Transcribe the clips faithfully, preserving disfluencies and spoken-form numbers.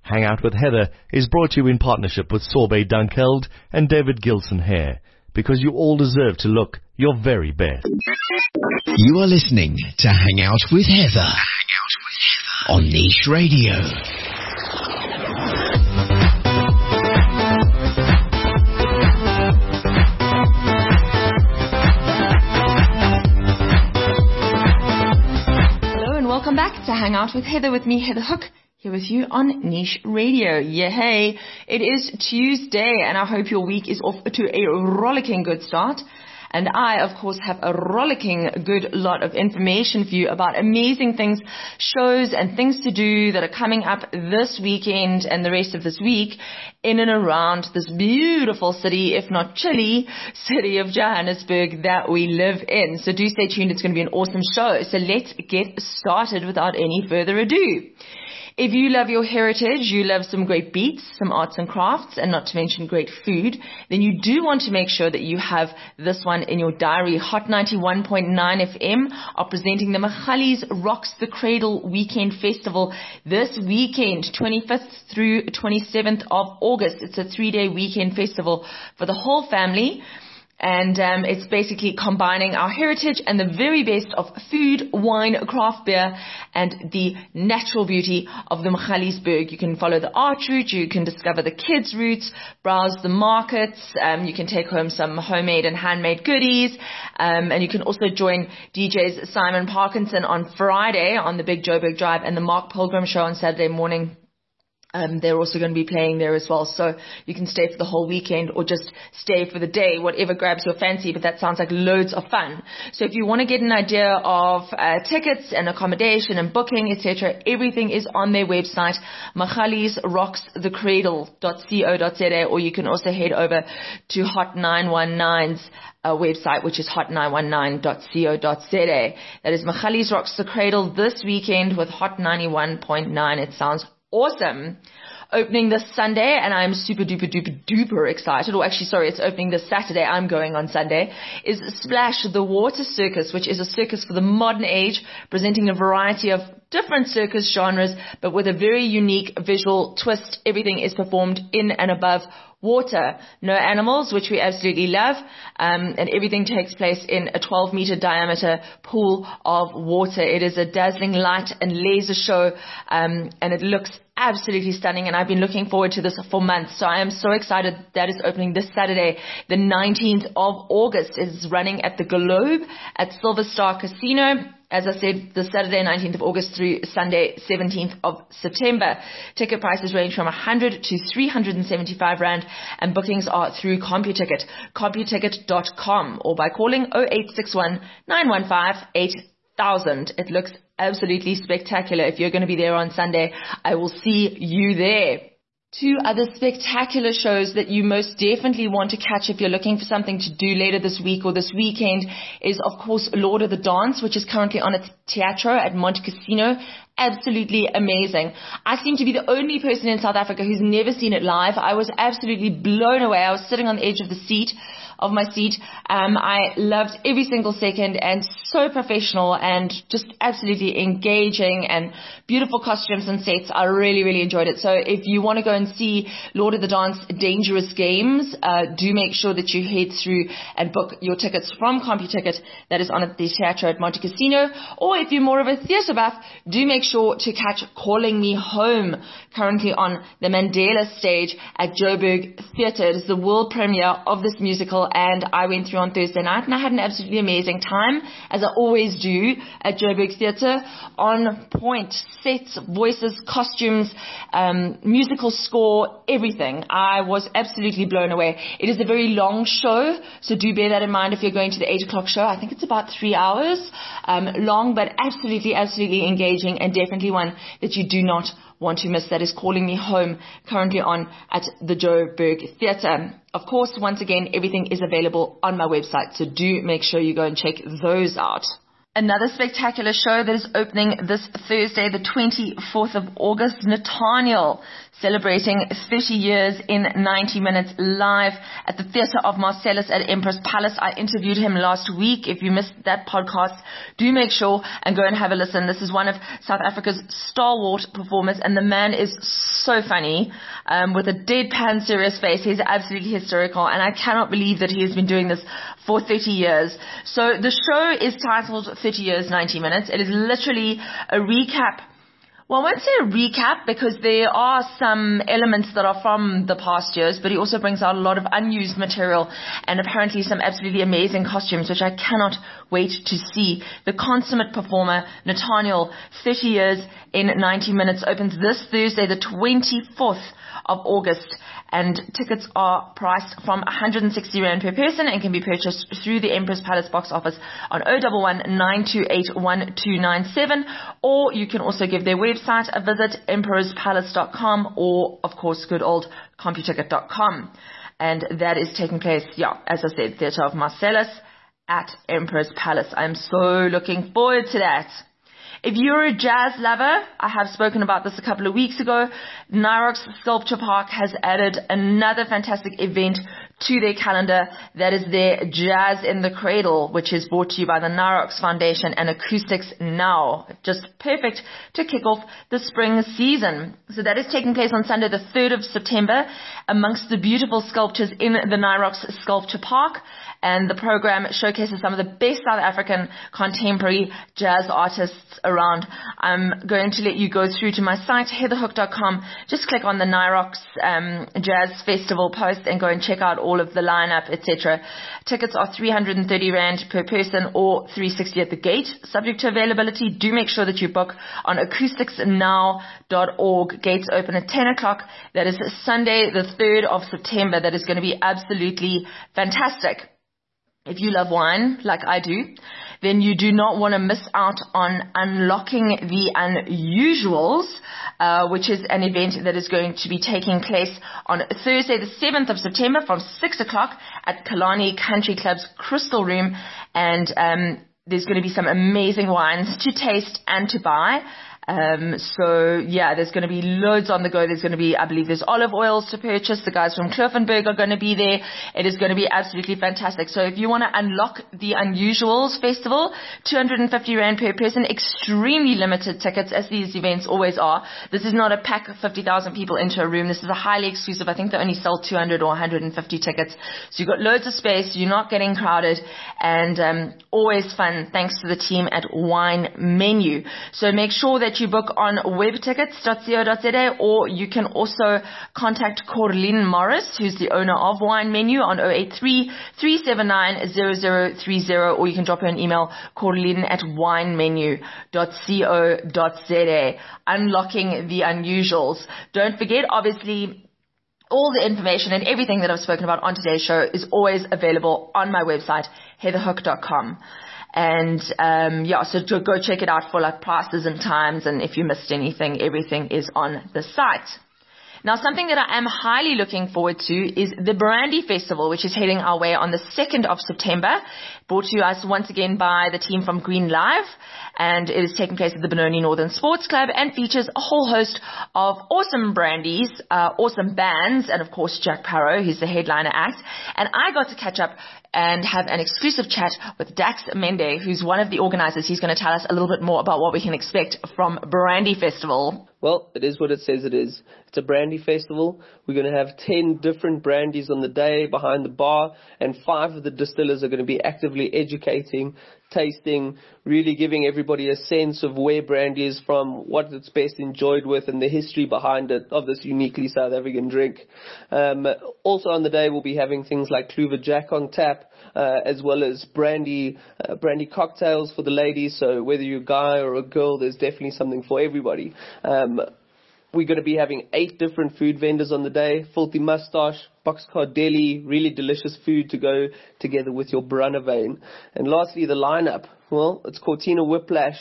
Hang Out with Heather is brought to you in partnership with Sorbet Dunkeld and David Gilson Hair, because you all deserve to look your very best. You are listening to Hang Out with Heather, Hang Out with Heather on Niche Radio. Hello and welcome back to Hang Out with Heather with me, Heather Hook. Here with you on Niche Radio. Yeah, hey, it is Tuesday and I hope your week is off to a rollicking good start. And I, of course, have a rollicking good lot of information for you about amazing things, shows and things to do that are coming up this weekend and the rest of this week in and around this beautiful city, if not chilly, city of Johannesburg that we live in. So do stay tuned. It's going to be an awesome show. So let's get started without any further ado. If you love your heritage, you love some great beats, some arts and crafts, and not to mention great food, then you do want to make sure that you have this one in your diary. Hot ninety-one point nine F M are presenting the Magalies Rocks the Cradle Weekend Festival this weekend, twenty-fifth through twenty-seventh of August. It's a three-day weekend festival for the whole family. And um, it's basically combining our heritage and the very best of food, wine, craft beer, and the natural beauty of the Magaliesburg. You can follow the art route, you can discover the kids' routes, browse the markets, um, you can take home some homemade and handmade goodies, um, and you can also join D Js Simon Parkinson on Friday on the Big Joburg Drive and the Mark Pilgrim Show on Saturday morning. Um, they're also going to be playing there as well. So you can stay for the whole weekend or just stay for the day, whatever grabs your fancy. But that sounds like loads of fun. So if you want to get an idea of uh, tickets and accommodation and booking, et cetera, everything is on their website, magalies rocks the cradle dot co dot za, or you can also head over to Hot nine one nine's uh, website, which is hot nine one nine dot co dot za. That is Magalies Rocks the Cradle this weekend with Hot ninety-one point nine. It sounds awesome. Opening this Sunday, and I'm super duper duper duper excited, or actually sorry, it's opening this Saturday, I'm going on Sunday, is Splash the Water Circus, which is a circus for the modern age, presenting a variety of different circus genres, but with a very unique visual twist. Everything is performed in and above water. No animals, which we absolutely love, um, and everything takes place in a twelve meter diameter pool of water. It is a dazzling light and laser show, um, and it looks absolutely stunning, and I've been looking forward to this for months. So I am so excited that is opening this Saturday, the nineteenth of August. It's running at the Globe at Silver Star Casino. As I said, the Saturday nineteenth of August through Sunday seventeenth of September. Ticket prices range from one hundred to three hundred seventy-five rand, and bookings are through CompuTicket, computicket dot com, or by calling oh eight six one, nine one five, eight thousand. It looks absolutely spectacular. If you're going to be there on Sunday, I will see you there. Two other spectacular shows that you most definitely want to catch if you're looking for something to do later this week or this weekend is, of course, Lord of the Dance, which is currently on at Teatro at Monte Cassino. Absolutely amazing. I seem to be the only person in South Africa who's never seen it live. I was absolutely blown away. I was sitting on the edge of the seat, of my seat. Um, I loved every single second, and so professional and just absolutely engaging and beautiful costumes and sets. I really, really enjoyed it. So if you want to go and see Lord of the Dance Dangerous Games, uh, do make sure that you head through and book your tickets from CompuTicket. That is on at the Teatro at Monte Cassino. Or if you're more of a theatre buff, do make sure to catch Calling Me Home, currently on the Mandela stage at Joburg Theatre. It is the world premiere of this musical, and I went through on Thursday night, and I had an absolutely amazing time, as I always do at Joburg Theatre. On point, sets, voices, costumes, um, musical score, everything. I was absolutely blown away. It is a very long show, so do bear that in mind if you're going to the eight o'clock show. I think it's about three hours um, long, but absolutely, absolutely engaging, and definitely one that you do not want to miss. That is Calling Me Home, currently on at the Joburg Theatre. Of course, once again, everything is available on my website, so do make sure you go and check those out. Another spectacular show that is opening this Thursday, the twenty-fourth of August, Nathaniel, celebrating thirty years in ninety minutes live at the Theatre of Marcellus at Empress Palace. I interviewed him last week. If you missed that podcast, do make sure and go and have a listen. This is one of South Africa's stalwart performers, and the man is so funny, um, with a deadpan serious face. He's absolutely hysterical, and I cannot believe that he has been doing this for thirty years. So the show is titled thirty years, ninety minutes. It is literally a recap. Well, I won't say a recap because there are some elements that are from the past years, but he also brings out a lot of unused material and apparently some absolutely amazing costumes, which I cannot wait to see. The consummate performer, Nathaniel, thirty years in ninety minutes, opens this Thursday, the twenty-fourth of August, and tickets are priced from one hundred sixty rand per person and can be purchased through the Empress Palace box office on zero one one, nine two eight, one two nine seven, or you can also give their website a visit, emperors palace dot com, or of course good old computicket dot com. And that is taking place, yeah, as I said, Theatre of Marcellus at Empress Palace. I'm so looking forward to that. If you're a jazz lover, I have spoken about this a couple of weeks ago, Nyrox Sculpture Park has added another fantastic event to their calendar. That is their Jazz in the Cradle, which is brought to you by the Nyrox Foundation and Acoustics Now. Just perfect to kick off the spring season. So that is taking place on Sunday the third of September amongst the beautiful sculptures in the Nyrox Sculpture Park. And the program showcases some of the best South African contemporary jazz artists around. I'm going to let you go through to my site, heather hook dot com. Just click on the Nyrox um, Jazz Festival post and go and check out all of the lineup, et cetera. Tickets are three hundred thirty rand per person or three hundred sixty at the gate. Subject to availability, do make sure that you book on acoustics now dot org. Gates open at ten o'clock. That is Sunday, the third of September. That is going to be absolutely fantastic. If you love wine, like I do, then you do not want to miss out on Unlocking the Unusuals, uh, which is an event that is going to be taking place on Thursday, the seventh of September from six o'clock at Kalani Country Club's Crystal Room. And um, there's going to be some amazing wines to taste and to buy. Um, so yeah, there's going to be loads on the go. There's going to be, I believe there's olive oils to purchase. The guys from Kloffenberg are going to be there. It is going to be absolutely fantastic. So if you want to unlock the Unusuals Festival, two hundred fifty rand per person, extremely limited tickets as these events always are. This is not a pack of fifty thousand people into a room. This is a highly exclusive. I think they only sell two hundred or one hundred fifty tickets. So you've got loads of space. You're not getting crowded, and um, always fun thanks to the team at Wine Menu. So make sure that you book on webtickets dot co dot za, or you can also contact Corlene Morris, who's the owner of Wine Menu, on zero eight three, three seven nine, zero zero three zero, or you can drop her an email, corlene at winemenu dot co dot za. Unlocking the Unusuals. Don't forget, obviously, all the information and everything that I've spoken about on today's show is always available on my website, heather hook dot com. And, um, yeah, so to go check it out for like prices and times. And if you missed anything, everything is on the site. Now, something that I am highly looking forward to is the Brandy Festival, which is heading our way on the second of September, brought to us once again by the team from Green Live. And it is taking place at the Benoni Northern Sports Club and features a whole host of awesome brandies, uh, awesome bands, and of course Jack Parow, who's the headliner act. And I got to catch up and have an exclusive chat with Dax Mende, who's one of the organizers. He's going to tell us a little bit more about what we can expect from Brandy Festival. Well, it is what it says it is. It's a brandy festival. We're going to have ten different brandies on the day behind the bar, and five of the distillers are going to be actively educating, tasting, really giving everybody a sense of where brandy is from, what it's best enjoyed with, and the history behind it of this uniquely South African drink. Um, also on the day, we'll be having things like Kluwer Jack on tap, uh, as well as brandy, uh, brandy cocktails for the ladies. So whether you're a guy or a girl, there's definitely something for everybody. Um, We're going to be having eight different food vendors on the day. Filthy Mustache, Boxcar Deli, really delicious food to go together with your Brunnervein. And lastly, the lineup. Well, it's Cortina Whiplash,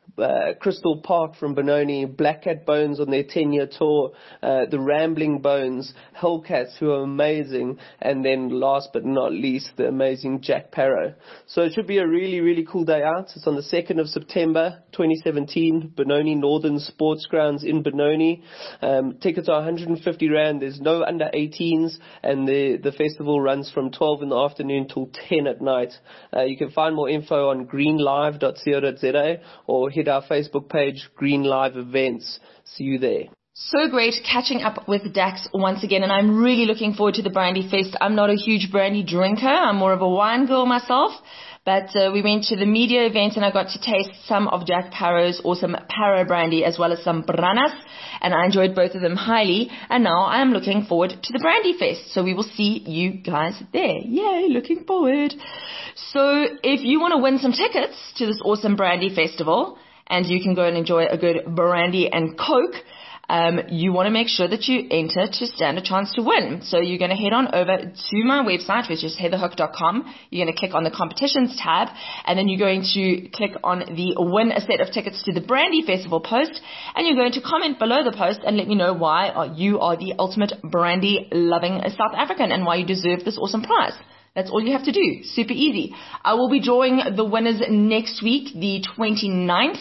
uh, Crystal Park from Benoni, Black Cat Bones on their ten-year tour, uh, the Rambling Bones, Hellcats, who are amazing, and then last but not least, the amazing Jack Parrow. So it should be a really, really cool day out. It's on the second of September, twenty seventeen, Benoni Northern Sports Grounds in Benoni. Um, tickets are one hundred fifty rand. There's no under eighteens, and the, the festival runs from twelve in the afternoon till ten at night. Uh, you can find more info on green live dot co dot za or hit our Facebook page, Green Live Events. See you there. So great catching up with Dax once again, and I'm really looking forward to the Brandy Fest. I'm not a huge brandy drinker. I'm more of a wine girl myself. But uh, we went to the media event and I got to taste some of Jack Parrow's awesome Parrow brandy as well as some Branas, and I enjoyed both of them highly. And now I am looking forward to the Brandy Fest. So we will see you guys there. Yay, looking forward. So if you want to win some tickets to this awesome Brandy Festival and you can go and enjoy a good brandy and Coke, Um, you want to make sure that you enter to stand a chance to win. So you're going to head on over to my website, which is heather hook dot com. You're going to click on the competitions tab, and then you're going to click on the win a set of tickets to the Brandy Festival post, and you're going to comment below the post and let me know why you are the ultimate brandy loving South African and why you deserve this awesome prize. That's all you have to do. Super easy. I will be drawing the winners next week, the twenty-ninth.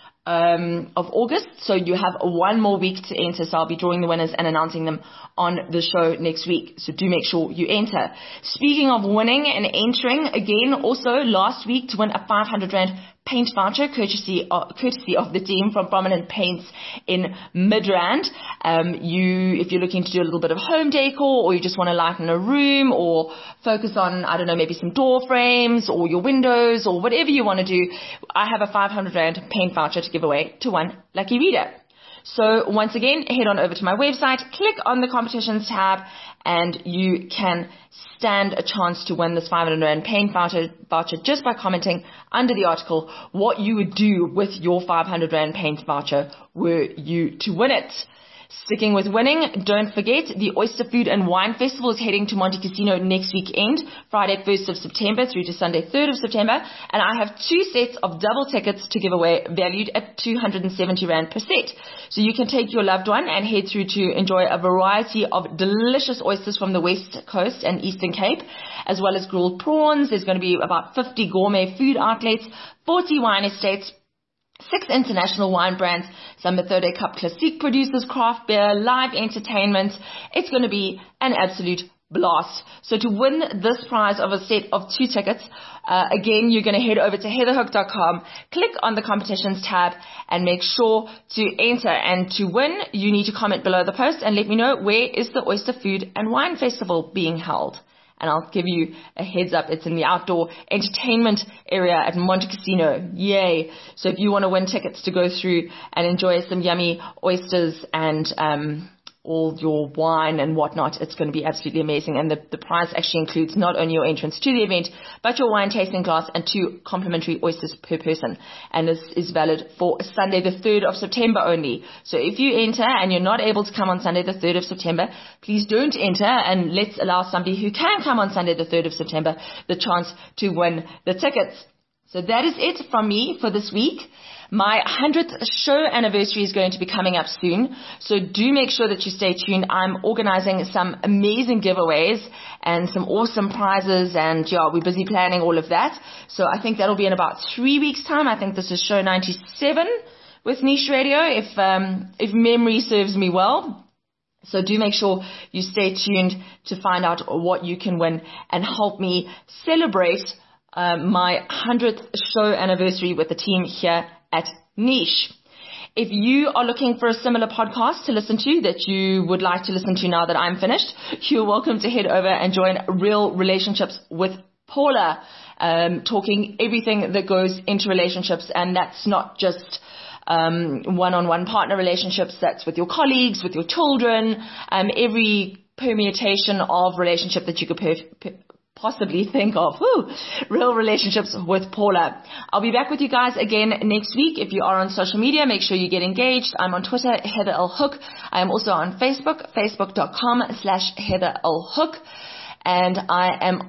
Um, of August, so you have one more week to enter. So I'll be drawing the winners and announcing them on the show next week, so do make sure you enter. Speaking of winning and entering, again, also last week to win a five hundred rand paint voucher courtesy of, courtesy of the team from Prominent Paints in Midrand. Um, you, if you're looking to do a little bit of home decor, or you just want to lighten a room, or focus on, I don't know, maybe some door frames or your windows or whatever you want to do, I have a five hundred rand paint voucher to give away to one lucky reader. So once again, head on over to my website, click on the competitions tab, and you can stand a chance to win this five hundred rand paint voucher, voucher just by commenting under the article what you would do with your five hundred rand paint voucher were you to win it. Sticking with winning, don't forget the Oyster Food and Wine Festival is heading to Monte Casino next weekend, Friday first of September through to Sunday third of September, and I have two sets of double tickets to give away valued at two hundred seventy rand per set. So you can take your loved one and head through to enjoy a variety of delicious oysters from the West Coast and Eastern Cape, as well as grilled prawns. There's going to be about fifty gourmet food outlets, forty wine estates, six international wine brands, some Methode Cup Classique producers, craft beer, live entertainment. It's going to be an absolute blast. So to win this prize of a set of two tickets, uh, again, you're going to head over to heather hook dot com, click on the competitions tab, and make sure to enter. And to win, you need to comment below the post and let me know where is the Oyster Food and Wine Festival being held. And I'll give you a heads up. It's in the outdoor entertainment area at Monte Casino. Yay. So if you want to win tickets to go through and enjoy some yummy oysters and um, all your wine and whatnot, it's going to be absolutely amazing. And the, the prize actually includes not only your entrance to the event, but your wine tasting glass and two complimentary oysters per person. And this is valid for Sunday the third of September only. So if you enter and you're not able to come on Sunday the third of September, please don't enter, and let's allow somebody who can come on Sunday the third of September the chance to win the tickets. So that is it from me for this week. My hundredth show anniversary is going to be coming up soon, so do make sure that you stay tuned. I'm organizing some amazing giveaways and some awesome prizes, and yeah, we're busy planning all of that. So I think that'll be in about three weeks' time. I think this is show ninety-seven with Niche Radio, if um, if memory serves me well. So do make sure you stay tuned to find out what you can win and help me celebrate um, my hundredth show anniversary with the team here at Niche. If you are looking for a similar podcast to listen to that you would like to listen to now that I'm finished, you're welcome to head over and join Real Relationships with Paula, um, talking everything that goes into relationships, and that's not just um, one-on-one partner relationships, that's with your colleagues, with your children, um, every permutation of relationship that you could per- per- possibly think of. Woo. Real Relationships with Paula. I'll be back with you guys again next week. If you are on social media, make sure you get engaged. I'm on Twitter, Heather L. Hook. I am also on Facebook, facebook dot com slash Heather L. Hook. And I am on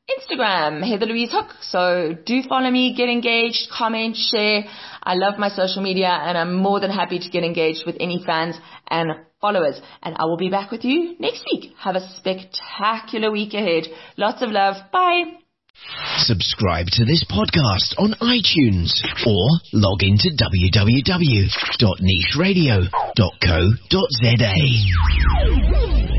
Instagram, Heather Louise Hook. So do follow me, get engaged, comment, share. I love my social media and I'm more than happy to get engaged with any fans and followers. And I will be back with you next week. Have a spectacular week ahead. Lots of love. Bye. Subscribe to this podcast on iTunes or log into w w w dot niche radio dot co dot z a.